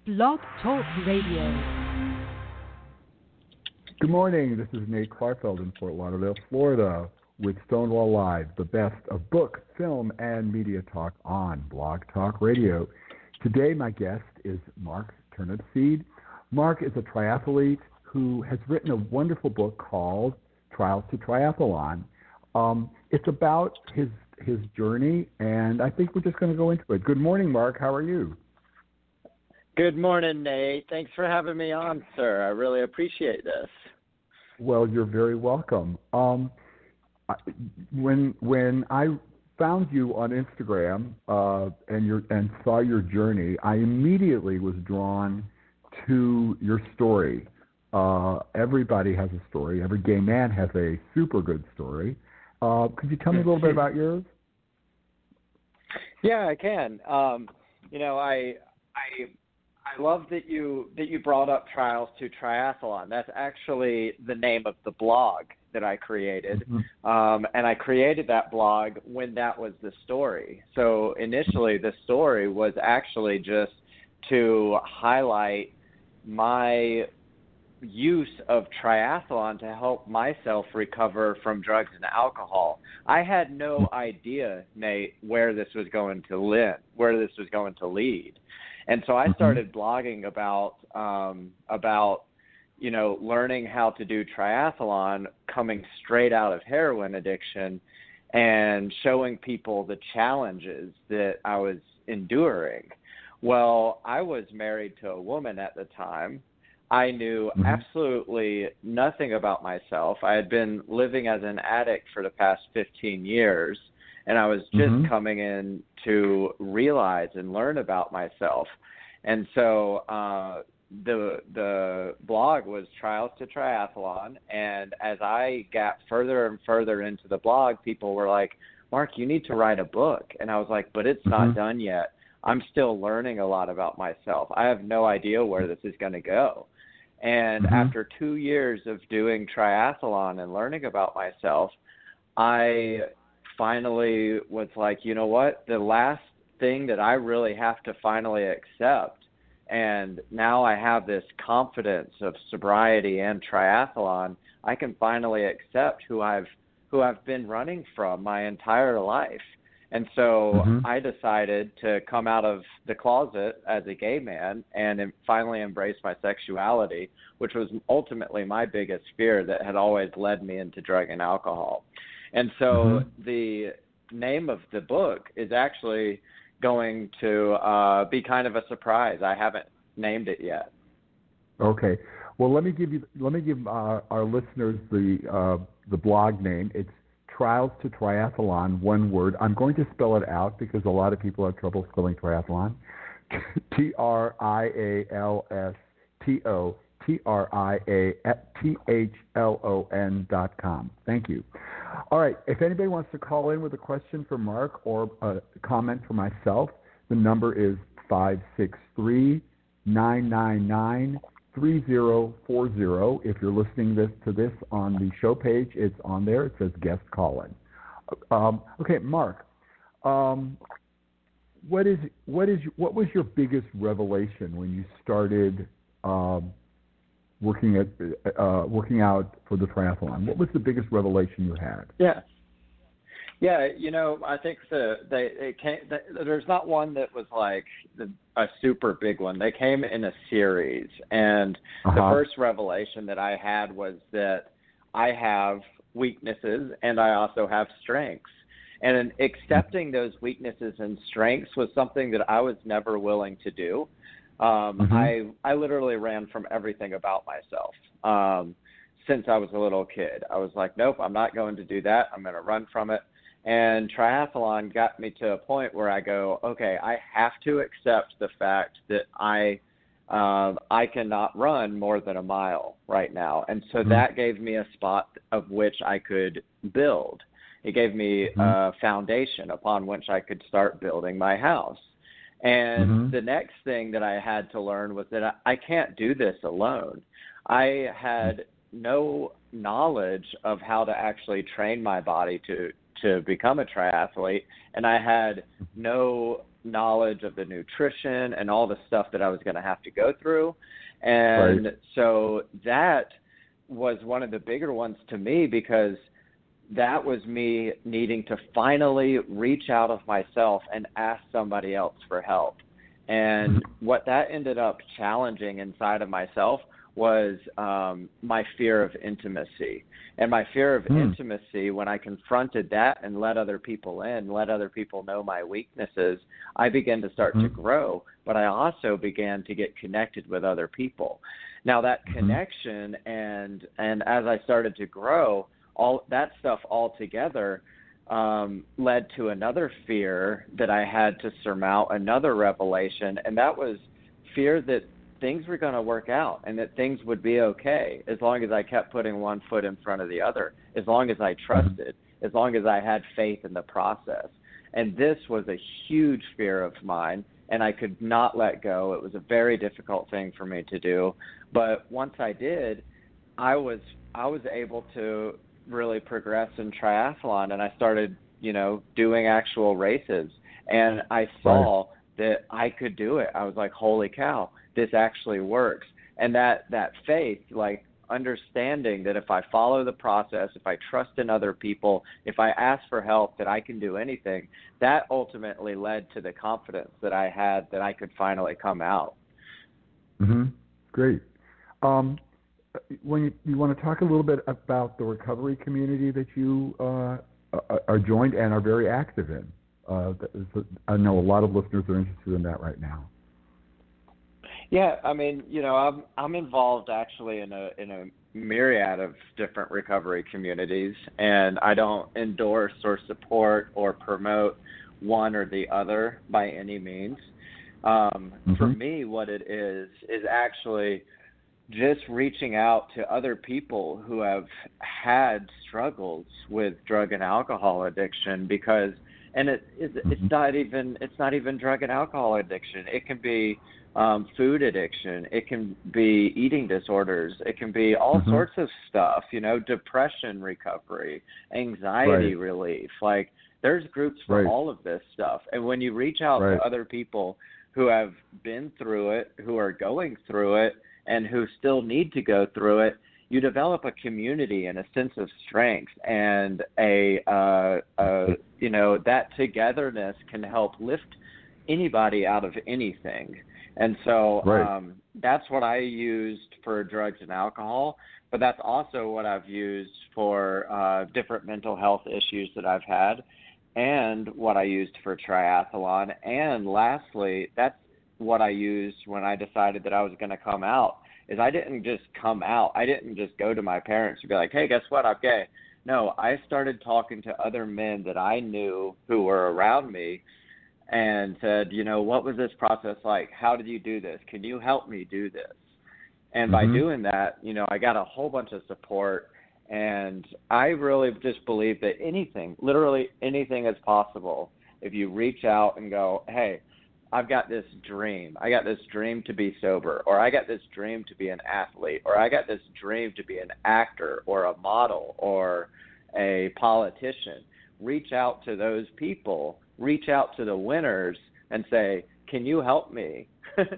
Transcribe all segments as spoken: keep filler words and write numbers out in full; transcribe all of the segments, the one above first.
Blog Talk Radio. Good morning. This is Nate Clarfeld in Fort Lauderdale, Florida, with Stonewall Live, the best of book, film, and media talk on Blog Talk Radio. Today, my guest is Mark Turnipseed. Mark is a triathlete who has written a wonderful book called Trials to Triathlon. Um, it's about his his journey, and I think we're just going to go into it. Good morning, Mark. How are you? Good morning, Nate. Thanks for having me on, sir. I really appreciate this. Well, you're very welcome. Um, when when I found you on Instagram uh, and your and saw your journey, I immediately was drawn to your story. Uh, everybody has a story. Every gay man has a super good story. Uh, could you tell me a little bit about yours? Yeah, I can. Um, you know, I I I love that you that you brought up Trials to Triathlon. That's actually the name of the blog that I created, mm-hmm. um, and I created that blog when that was the story. So initially, the story was actually just to highlight my use of triathlon to help myself recover from drugs and alcohol. I had no idea, Nate, where this was going to lead, where this was going to lead. And so I started blogging about, um, about, you know, learning how to do triathlon coming straight out of heroin addiction and showing people the challenges that I was enduring. Well, I was married to a woman at the time. I knew mm-hmm. absolutely nothing about myself. I had been living as an addict for the past fifteen years, and I was just mm-hmm. coming in to realize and learn about myself. And so uh, the the blog was Trials to Triathlon, and as I got further and further into the blog, people were like, Mark, you need to write a book. And I was like, but it's mm-hmm. not done yet. I'm still learning a lot about myself. I have no idea where this is going to go. And mm-hmm. after two years of doing triathlon and learning about myself, I finally was like, you know what? The last thing that I really have to finally accept, and now I have this confidence of sobriety and triathlon, I can finally accept who I've who I've been running from my entire life. And so mm-hmm. I decided to come out of the closet as a gay man and finally embrace my sexuality, which was ultimately my biggest fear that had always led me into drug and alcohol. And so mm-hmm. the name of the book is actually going to uh, be kind of a surprise. I haven't named it yet. Okay. Well, let me give you let me give uh, our listeners the uh, the blog name. It's Trials to Triathlon, one word. I'm going to spell it out because a lot of people have trouble spelling triathlon. T R I A L S T O T R I A T H L O N dot com. Thank you. All right. If anybody wants to call in with a question for Mark or a comment for myself, the number is five six three, nine nine nine, three zero four zero. If you're listening this to this on the show page, it's on there. It says guest call-in. Um, okay, Mark, um, what is what is what was your biggest revelation when you started um, working at uh, working out for the triathlon? What was the biggest revelation you had? Yeah. Yeah, you know, I think the they it came. The, there's not one that was like the, a super big one. They came in a series, and uh-huh. the first revelation that I had was that I have weaknesses and I also have strengths. And accepting those weaknesses and strengths was something that I was never willing to do. Um, mm-hmm. I I literally ran from everything about myself. Um, since I was a little kid, I was like, nope, I'm not going to do that. I'm going to run from it. And triathlon got me to a point where I go, okay, I have to accept the fact that I um, I cannot run more than a mile right now. And so mm-hmm. that gave me a spot of which I could build. It gave me mm-hmm. a foundation upon which I could start building my house. And mm-hmm. the next thing that I had to learn was that I, I can't do this alone. I had no knowledge of how to actually train my body to to become a triathlete, and I had no knowledge of the nutrition and all the stuff that I was going to have to go through. And right. so that was one of the bigger ones to me, because that was me needing to finally reach out of myself and ask somebody else for help. And what that ended up challenging inside of myself was um, my fear of intimacy. And my fear of mm. intimacy, when I confronted that and let other people in, let other people know my weaknesses, I began to start mm. to grow, but I also began to get connected with other people. Now that mm. connection and and as I started to grow, all that stuff all together um, led to another fear that I had to surmount, another revelation, and that was fear that things were going to work out and that things would be okay as long as I kept putting one foot in front of the other, as long as I trusted, as long as I had faith in the process. And this was a huge fear of mine, and I could not let go. It was a very difficult thing for me to do. But once I did, I was I was able to really progress in triathlon, and I started, you know, doing actual races. And I saw right. that I could do it. I was like, holy cow, this actually works. And that, that faith, like understanding that if I follow the process, if I trust in other people, if I ask for help, that I can do anything, that ultimately led to the confidence that I had that I could finally come out. Mm-hmm. Great. Um, when you, you want to talk a little bit about the recovery community that you uh, are joined and are very active in. Uh, I know a lot of listeners are interested in that right now. Yeah, I mean, you know, I'm I'm involved actually in a in a myriad of different recovery communities, and I don't endorse or support or promote one or the other by any means. Um, mm-hmm. For me, what it is is actually just reaching out to other people who have had struggles with drug and alcohol addiction, because and it it's, mm-hmm. it's not even it's not even drug and alcohol addiction. It can be um, food addiction. It can be eating disorders. It can be all mm-hmm. sorts of stuff. You know, depression recovery, anxiety right. relief. Like there's groups for right. all of this stuff. And when you reach out right. to other people who have been through it, who are going through it, and who still need to go through it, you develop a community and a sense of strength, and a, uh, uh, you know, that togetherness can help lift anybody out of anything. And so right. um, that's what I used for drugs and alcohol, but that's also what I've used for uh, different mental health issues that I've had, and what I used for triathlon. And lastly, that's what I used when I decided that I was going to come out, is I didn't just come out. I didn't just go to my parents and be like, hey, guess what? I'm gay. No, I started talking to other men that I knew who were around me and said, you know, what was this process like? How did you do this? Can you help me do this? And mm-hmm. by doing that, you know, I got a whole bunch of support. And I really just believe that anything, literally anything is possible if you reach out and go, hey, I've got this dream. I got this dream to be sober, or I got this dream to be an athlete, or I got this dream to be an actor or a model or a politician. Reach out to those people, reach out to the winners and say, can you help me?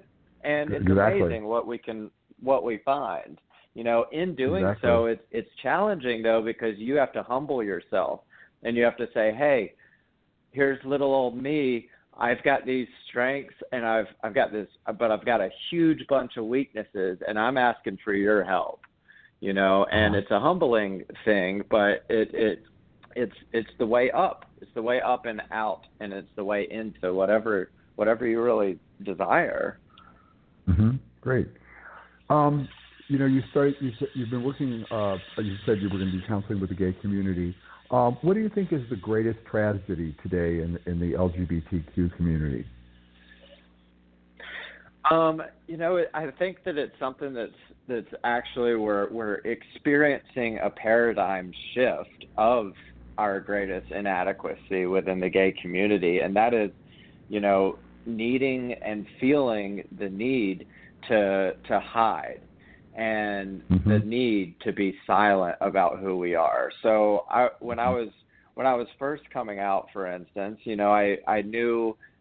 And it's exactly. amazing what we can, what we find. You know, in doing exactly. so, it's, it's challenging though, because you have to humble yourself and you have to say, hey, here's little old me. I've got these strengths and I've I've got this, but I've got a huge bunch of weaknesses, and I'm asking for your help, you know. And it's a humbling thing, but it it it's it's the way up. It's the way up and out, and it's the way into whatever whatever you really desire. Mm-hmm. Great. Um, you know, you started. You you've been working. Uh, you said you were going to be counseling with the gay community. Um, what do you think is the greatest tragedy today in, in the L G B T Q community? Um, you know, I think that it's something that's that's actually we're we're experiencing a paradigm shift of our greatest inadequacy within the gay community, and that is, you know, needing and feeling the need to to hide. And mm-hmm. the need to be silent about who we are. So I, when I was when I was first coming out, for instance, you know, I, I knew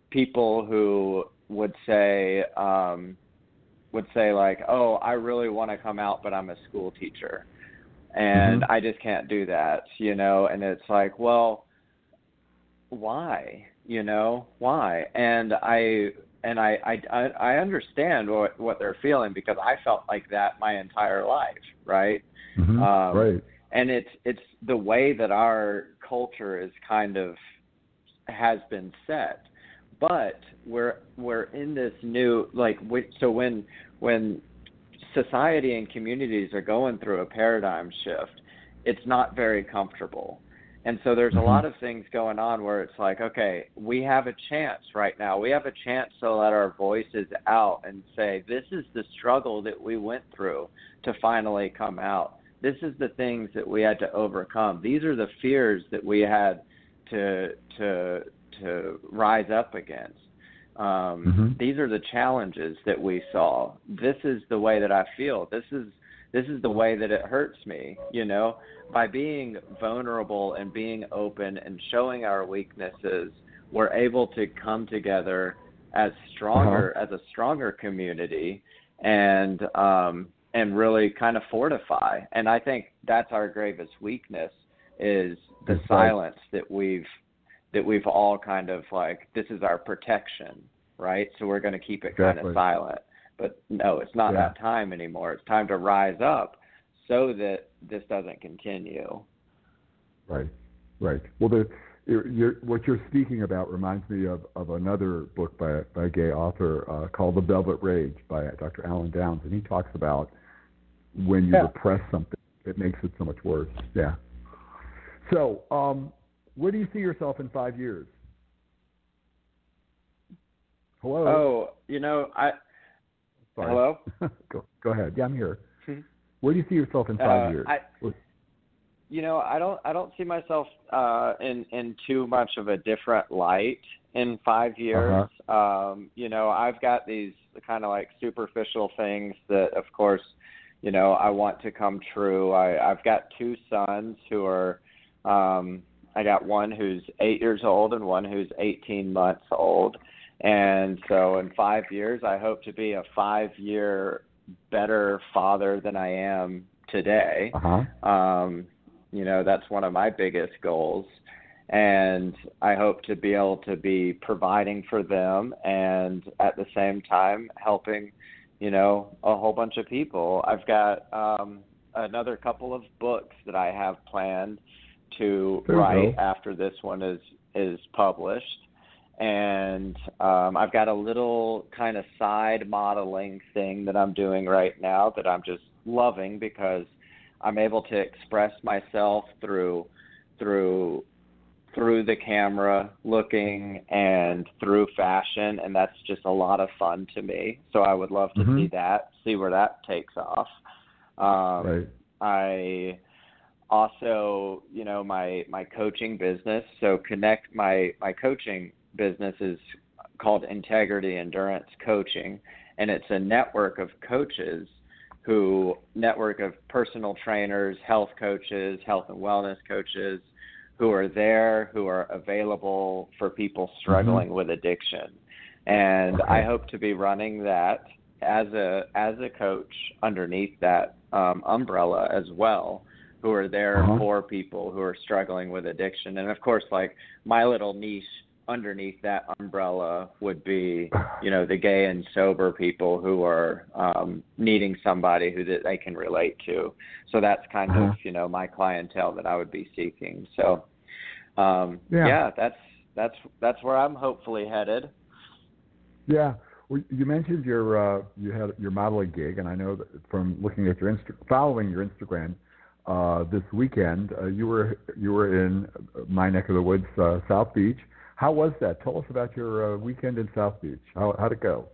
people who would say um, would say like, oh, I really want to come out, but I'm a school teacher, and mm-hmm. I just can't do that, you know. And it's like, well, why, you know, why? And I and I I, I understand what what they're feeling, because I felt like that my entire life, right? Mm-hmm. Um, right. And it's it's the way that our culture is kind of has been set. But we're we're in this new, like, so when when society and communities are going through a paradigm shift, it's not very comfortable. And so there's mm-hmm. a lot of things going on where it's like, okay, we have a chance right now. We have a chance to let our voices out and say, this is the struggle that we went through to finally come out. This is the things that we had to overcome. These are the fears that we had to to to rise up against. Um, mm-hmm. These are the challenges that we saw. This is the way that I feel. This is this is the way that it hurts me. You know, by being vulnerable and being open and showing our weaknesses, we're able to come together as stronger uh-huh. as a stronger community, and um, and really kind of fortify. And I think that's our gravest weakness, is the that's silence right. that we've that we've all kind of like, this is our protection, right? So we're going to keep it exactly. kind of silent. But no, it's not yeah. that time anymore. It's time to rise up so that this doesn't continue. Right, right. Well, the you're, you're, what you're speaking about reminds me of, of another book by, by a gay author uh, called The Velvet Rage by Doctor Alan Downs, and he talks about when you yeah. repress something, it makes it so much worse. Yeah. So, um, where do you see yourself in five years? Hello? Oh, you know, I... Sorry. Hello? go, go ahead. Yeah, I'm here. Where do you see yourself in five uh, years? I, you know, I don't I don't see myself uh, in, in too much of a different light in five years. Uh-huh. Um, you know, I've got these kind of like superficial things that, of course, you know, I want to come true. I, I've got two sons who are... Um, I got one who's eight years old and one who's eighteen months old. And so in five years, I hope to be a five-year better father than I am today. Uh-huh. Um, you know, that's one of my biggest goals. And I hope to be able to be providing for them and at the same time helping, you know, a whole bunch of people. I've got um, another couple of books that I have planned to write after this one is is published, and um, I've got a little kind of side modeling thing that I'm doing right now that I'm just loving, because I'm able to express myself through through through the camera looking and through fashion, and that's just a lot of fun to me. So I would love to mm-hmm. see that, see where that takes off. Um, right. I Also, you know, my, my coaching business, so Connect, my, my coaching business is called Integrity Endurance Coaching, and it's a network of coaches who, network of personal trainers, health coaches, health and wellness coaches, who are there, who are available for people struggling mm-hmm. with addiction. And okay. I hope to be running that as a, as a coach underneath that um, umbrella as well, who are there uh-huh. for people who are struggling with addiction. And of course, like, my little niche underneath that umbrella would be, you know, the gay and sober people who are um, needing somebody who that they can relate to. So that's kind uh-huh. of, you know, my clientele that I would be seeking. So um, yeah. yeah, that's, that's, that's where I'm hopefully headed. Yeah. Well, you mentioned your, uh, you had your modeling gig, and I know that from looking at your Insta- following your Instagram, Uh, this weekend, uh, you were you were in my neck of the woods, uh, South Beach. How was that? Tell us about your uh, weekend in South Beach. How how'd it go?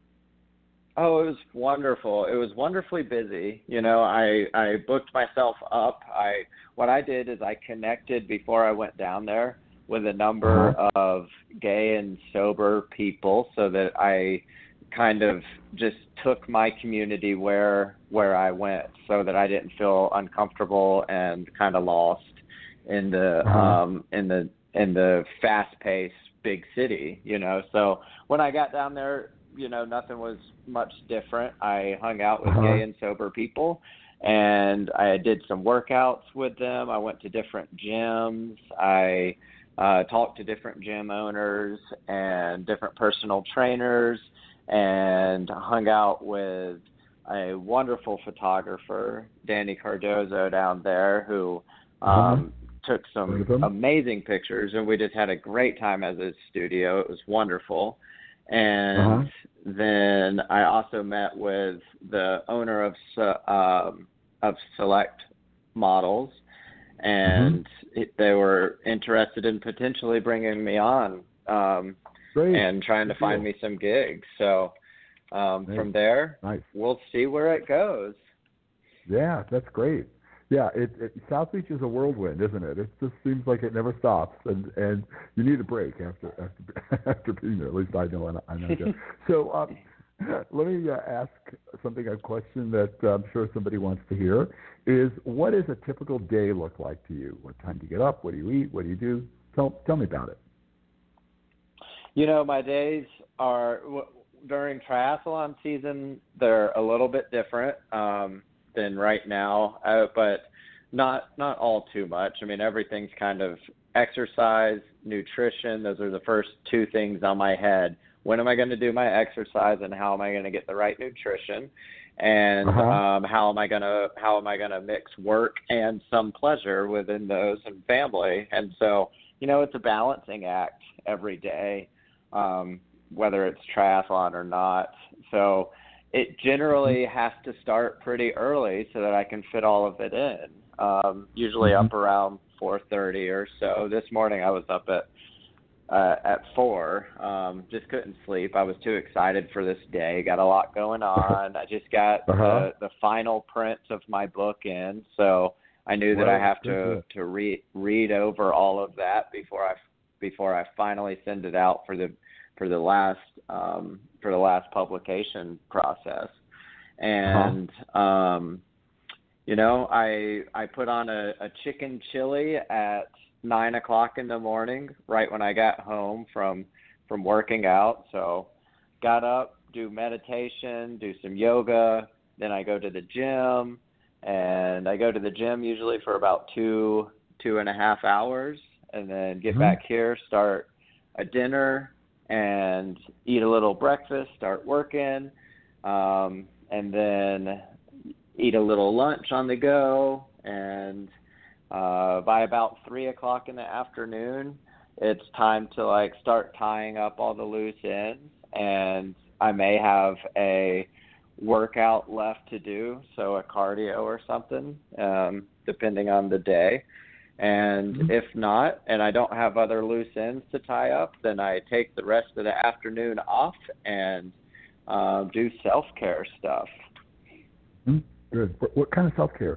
Oh, it was wonderful. It was wonderfully busy. You know, I I booked myself up. I what I did is I connected before I went down there with a number uh-huh. of gay and sober people, so that I kind of just took my community where where I went, so that I didn't feel uncomfortable and kind of lost in the uh-huh. um, in the in the fast-paced big city, you know. So when I got down there, you know, nothing was much different. I hung out with Uh-huh. gay and sober people, and I did some workouts with them. I went to different gyms. I uh, talked to different gym owners and different personal trainers, and hung out with a wonderful photographer, Danny Cardozo, down there, who um, Uh-huh. took some amazing pictures, and we just had a great time at his studio. It was wonderful. And Uh-huh. then I also met with the owner of um, of Select Models, and Mm-hmm. it, they were interested in potentially bringing me on um, Great. and trying to Good find deal. me some gigs. So um, Nice. from there, Nice. we'll see where it goes. Yeah, that's great. Yeah, it, it South Beach is a whirlwind, isn't it? It just seems like it never stops, and, and you need a break after after after being there. At least I know, and I know. I do. So um, let me uh, ask something. A question that uh, I'm sure somebody wants to hear is: what does a typical day look like to you? What time do you get up? What do you eat? What do you do? Tell tell me about it. You know, my days are during triathlon season. They're a little bit different um, than right now, uh, but not not all too much. I mean, everything's kind of exercise, nutrition. Those are the first two things on my head. When am I going to do my exercise, and how am I going to get the right nutrition? And Uh-huh. um, how am I gonna how am I gonna mix work and some pleasure within those and family? And so, you know, it's a balancing act every day. Um, whether it's triathlon or not. So it generally has to start pretty early so that I can fit all of it in, um, usually Mm-hmm. up around four thirty or so. This morning I was up at uh, at four, um, just couldn't sleep. I was too excited for this day, got a lot going on. I just got Uh-huh. the, the final prints of my book in, so I knew that Well, I have good to, deal. to read, read over all of that before I before I finally send it out for the for the last um, for the last publication process. And Uh-huh. um, you know, I I put on a, a chicken chili at nine o'clock in the morning, right when I got home from from working out. So got up, do meditation, do some yoga, then I go to the gym, and I go to the gym usually for about two two and a half hours, and then get Mm-hmm. back here, start a dinner, and eat a little breakfast, start working, um, and then eat a little lunch on the go. And uh, by about three o'clock in the afternoon, it's time to like start tying up all the loose ends, and I may have a workout left to do, so a cardio or something, um, depending on the day. And Mm-hmm. if not, and I don't have other loose ends to tie up, then I take the rest of the afternoon off and uh, do self-care stuff. Mm-hmm. Good. What, what kind of self-care?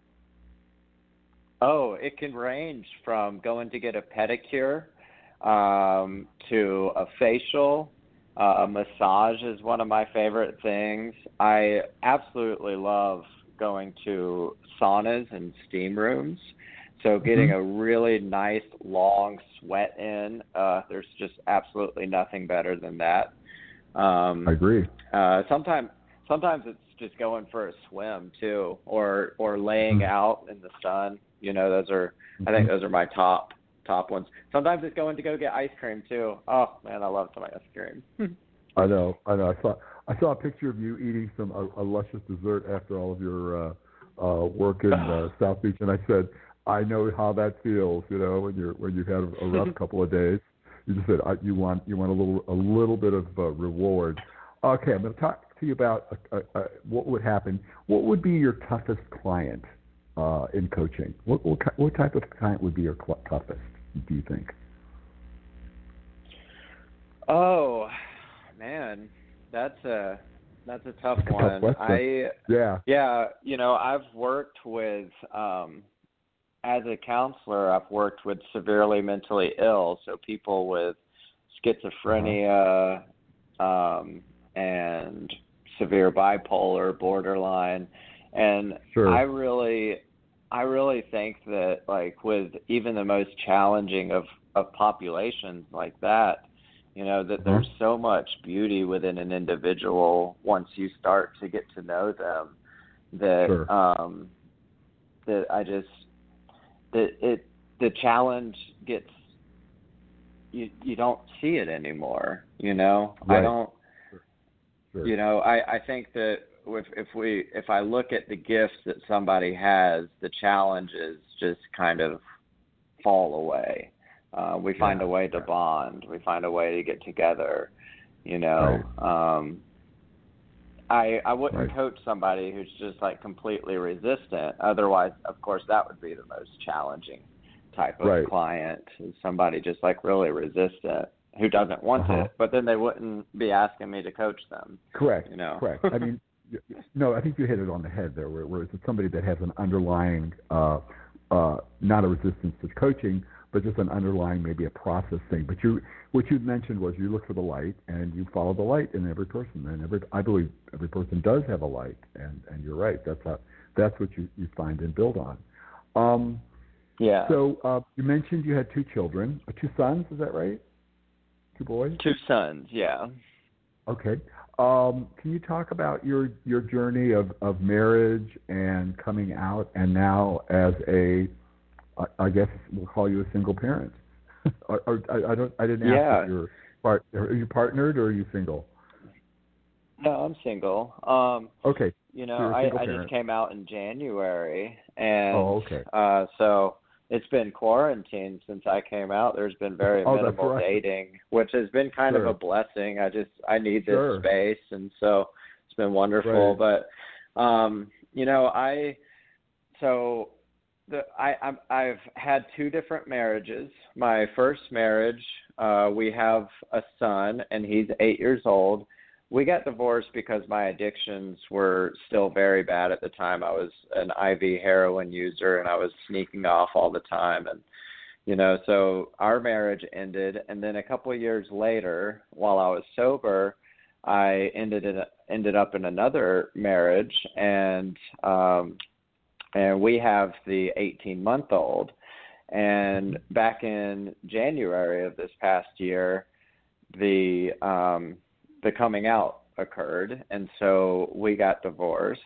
Oh, it can range from going to get a pedicure um, to a facial. Uh, a massage is one of my favorite things. I absolutely love going to saunas and steam rooms. So getting Mm-hmm. a really nice long sweat in, uh, there's just absolutely nothing better than that. Um, I agree. uh, sometimes, sometimes it's just going for a swim too, or or laying Mm-hmm. out in the sun. You know, those are I Mm-hmm. think those are my top top ones. Sometimes it's going to go get ice cream too. Oh man, I love some ice cream. I know, I know. I saw, I saw a picture of you eating some a, a luscious dessert after all of your uh, uh, work in uh, South Beach, and I said, I know how that feels. You know, when you're when you've had a rough couple of days, you just said I, you want you want a little a little bit of uh, reward. Okay, I'm going to talk to you about uh, uh, what would happen. What would be your toughest client uh, in coaching? What, what what type of client would be your cl- toughest? Do you think? Oh man, that's a that's a tough That's a one. tough question. I Yeah. yeah, you know, I've worked with um as a counselor, I've worked with severely mentally ill, so people with schizophrenia um and severe bipolar, borderline. And Sure. I really I really think that like with even the most challenging of of populations like that, you know, that Uh-huh. there's so much beauty within an individual once you start to get to know them that Sure. um, that I just that it the challenge gets you you don't see it anymore. You know, Right. I don't. Sure. You know, I, I think that if if we if I look at the gifts that somebody has, the challenges just kind of fall away. Uh, we find Yeah, a way to yeah. bond. We find a way to get together. You know, um, I I wouldn't Right. coach somebody who's just like completely resistant. Otherwise, of course, that would be the most challenging type of Right. client. Is somebody just like really resistant who doesn't want Uh-huh. it, but then they wouldn't be asking me to coach them. Correct. You know. Correct. I mean, y- no, I think you hit it on the head there. Where, where it's somebody that has an underlying, uh, uh, not a resistance to coaching, but just an underlying maybe a process thing. But you, what you mentioned was you look for the light and you follow the light in every person. And every, I believe every person does have a light. And, and you're right. That's how, that's what you, you find and build on. Um, Yeah. So uh, you mentioned you had two children, uh, two sons. Is that right? Two boys. Two sons. Yeah. Okay. Um, can you talk about your your journey of, of marriage and coming out, and now as a, I, I guess we'll call you a single parent? or, or I, I don't. I didn't ask Yeah. if you're part. Are you partnered or are you single? No, I'm single. Um, Okay. you So know, you're a I, single I parent. just came out in January, and Oh, okay. uh, so it's been quarantine since I came out. There's been very Oh, that's minimal right. dating, which has been kind Sure. of a blessing. I just I need this Sure. space, and so it's been wonderful. Right. But um, you know, I so the I I'm, I've had two different marriages. My first marriage, uh, we have a son, and he's eight years old. We got divorced because my addictions were still very bad at the time. I was an I V heroin user, and I was sneaking off all the time. And, you know, so our marriage ended. And then a couple of years later, while I was sober, I ended in, ended up in another marriage, and um, and we have the eighteen-month-old. And back in January of this past year, the um, the coming out occurred, and so we got divorced.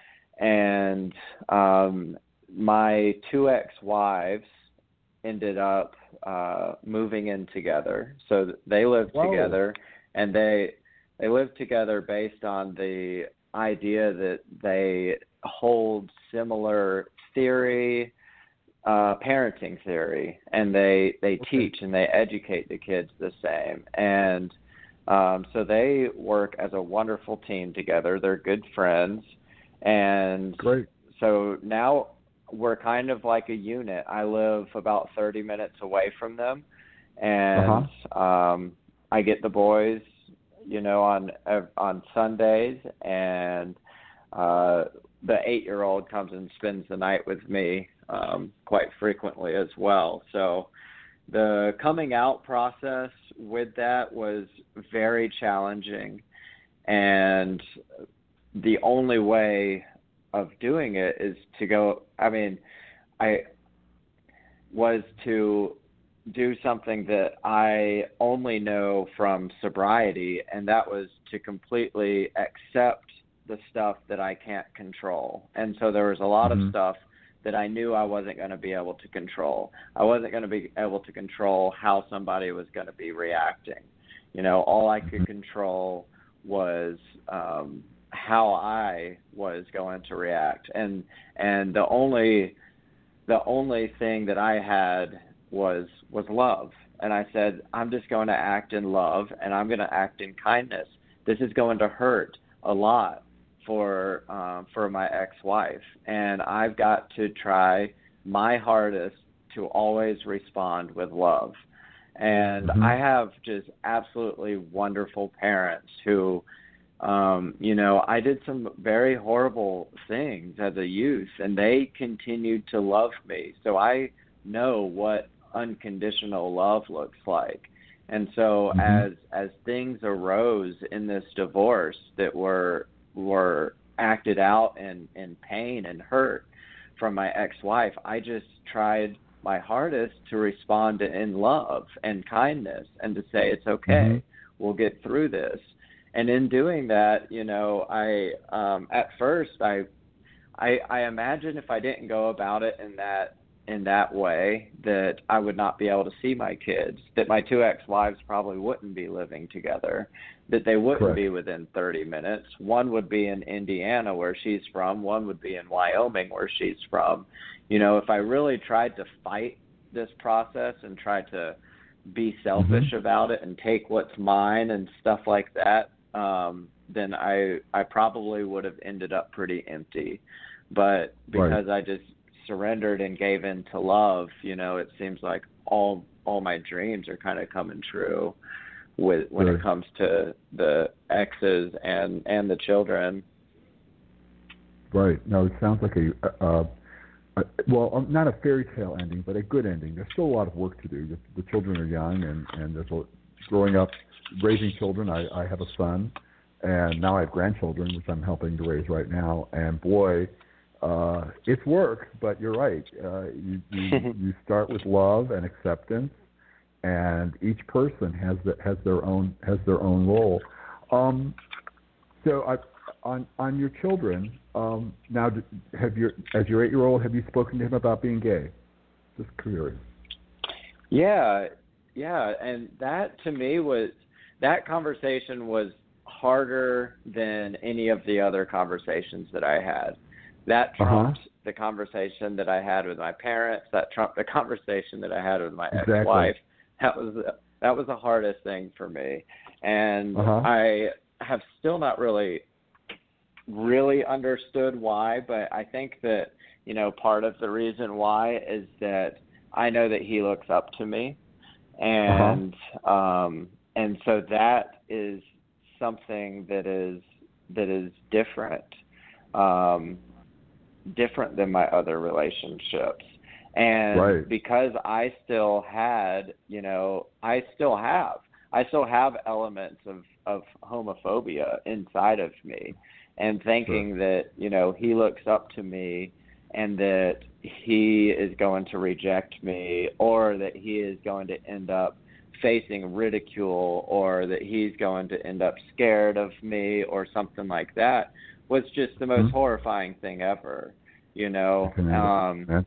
And um, my two ex-wives ended up uh, moving in together. So they lived Whoa. together, and they they lived together based on the idea that they hold similar theory, uh, parenting theory, and they they Okay. teach and they educate the kids the same. And um, so they work as a wonderful team together. They're good friends. And Great. so now we're kind of like a unit. I live about thirty minutes away from them. And Uh-huh. um, I get the boys, you know, on on Sundays. And uh, the eight-year-old comes and spends the night with me um, quite frequently as well. So the coming out process with that was very challenging, and the only way of doing it is to go, I mean, I was to do something that I only know from sobriety, and that was to completely accept the stuff that I can't control. And so there was a lot Mhm. of stuff that I knew I wasn't going to be able to control. I wasn't going to be able to control how somebody was going to be reacting. You know, all I could Mhm. control was um, how I was going to react. And and the only the only thing that I had was was love. And I said, I'm just going to act in love, and I'm going to act in kindness. This is going to hurt a lot for um, for my ex-wife, and I've got to try my hardest to always respond with love. And Mhm. I have just absolutely wonderful parents who, um, you know, I did some very horrible things as a youth, and they continued to love me. So I know what unconditional love looks like. And so Mhm. as as things arose in this divorce that were were acted out in, in pain and hurt from my ex-wife, I just tried my hardest to respond in love and kindness and to say, it's okay, Mm-hmm. we'll get through this. And in doing that, you know, I, um, at first I, I, I imagine if I didn't go about it in that, in that way, that I would not be able to see my kids, that my two ex-wives probably wouldn't be living together, that they wouldn't Correct. be within thirty minutes. One would be in Indiana where she's from. One would be in Wyoming where she's from. You know, if I really tried to fight this process and tried to be selfish Mm-hmm. about it and take what's mine and stuff like that, um, then I I probably would have ended up pretty empty. But because right. I just surrendered and gave in to love, you know, it seems like all all my dreams are kind of coming true with when right. it comes to the exes and and the children. Right. No, it sounds like a, uh, a well, not a fairy tale ending, but a good ending. There's still a lot of work to do. The, the children are young, and and there's a, growing up, raising children. I, I have a son, and now I have grandchildren, which I'm helping to raise right now. And boy, Uh, it's work, but you're right. Uh, you, you you start with love and acceptance, and each person has the, has their own has their own role. Um, so, I, on on your children, um, now have your as your eight year old, have you spoken to him about being gay? Just curious. Yeah, yeah, and that to me was that conversation was harder than any of the other conversations that I had. That trumped uh-huh. the conversation that I had with my parents. That trumped the conversation that I had with my exactly. ex-wife. That was that was the hardest thing for me, and uh-huh. I have still not really, really understood why. But I think that you know part of the reason why is that I know that he looks up to me, and uh-huh. um, and so that is something that is that is different. Um, different than my other relationships. And right. because I still had, you know, I still have, I still have elements of, of homophobia inside of me, and thinking sure. that, you know, he looks up to me and that he is going to reject me, or that he is going to end up facing ridicule, or that he's going to end up scared of me or something like that, was just the most mm-hmm. horrifying thing ever, you know. Um,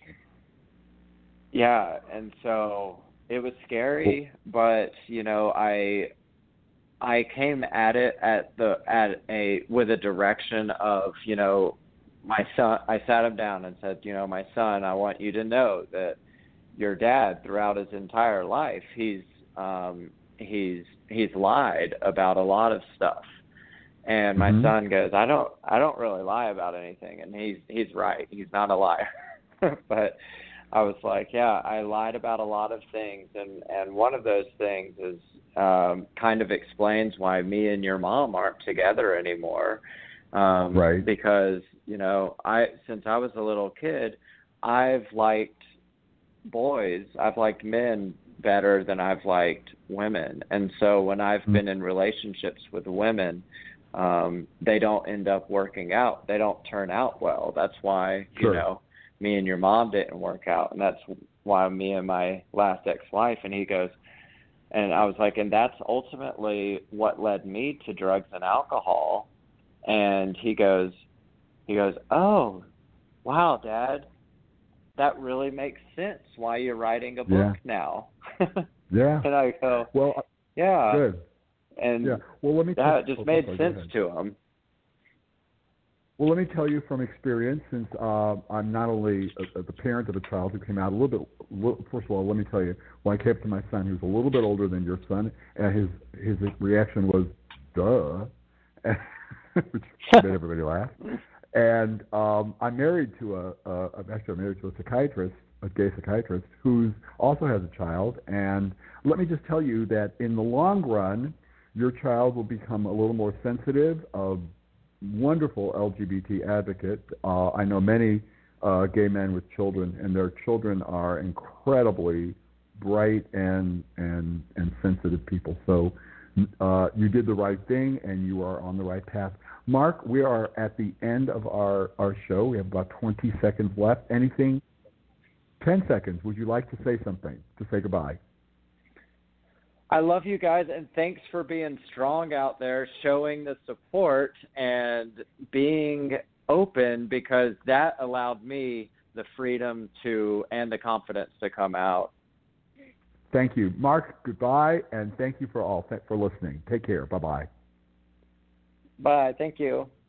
yeah, and so it was scary, but you know, I I came at it at the at a with a direction of, you know, my son. I sat him down and said, you know, my son, I want you to know that your dad, throughout his entire life, he's um, he's he's lied about a lot of stuff. And my mm-hmm. son goes, I don't, I don't really lie about anything, and he's, he's right. He's not a liar. But I was like, yeah, I lied about a lot of things, and, and one of those things is um, kind of explains why me and your mom aren't together anymore. Um, right. Because you know, I since I was a little kid, I've liked boys, I've liked men better than I've liked women, and so when I've mm-hmm. been in relationships with women, Um, they don't end up working out. They don't turn out well. That's why, sure. you know, me and your mom didn't work out. And that's why me and my last ex-wife, and he goes, and I was like, and that's ultimately what led me to drugs and alcohol. And he goes, he goes, oh, wow, Dad, that really makes sense why you're writing a book yeah. now. yeah. And I go, well, yeah. Good. And yeah. well, let me that tell, just oh, made sorry, sense to him. Well, let me tell you from experience, since uh, I'm not only a, a, the parent of a child who came out a little bit. Little, first of all, let me tell you, when I came up to my son, he was a little bit older than your son, and his his reaction was, "Duh," which made everybody laugh. And um, I'm married to a, a I'm actually I'm married to a psychiatrist, a gay psychiatrist, who also has a child. And let me just tell you that in the long run, your child will become a little more sensitive. A wonderful L G B T advocate. Uh, I know many uh, gay men with children, and their children are incredibly bright and and and sensitive people. So uh, you did the right thing, and you are on the right path. Mark, we are at the end of our, our show. We have about twenty seconds left. Anything ten seconds. Would you like to say something to say goodbye? I love you guys, and thanks for being strong out there, showing the support and being open, because that allowed me the freedom to and the confidence to come out. Thank you. Mark, goodbye, and thank you for all for listening. Take care. Bye-bye. Bye. Thank you.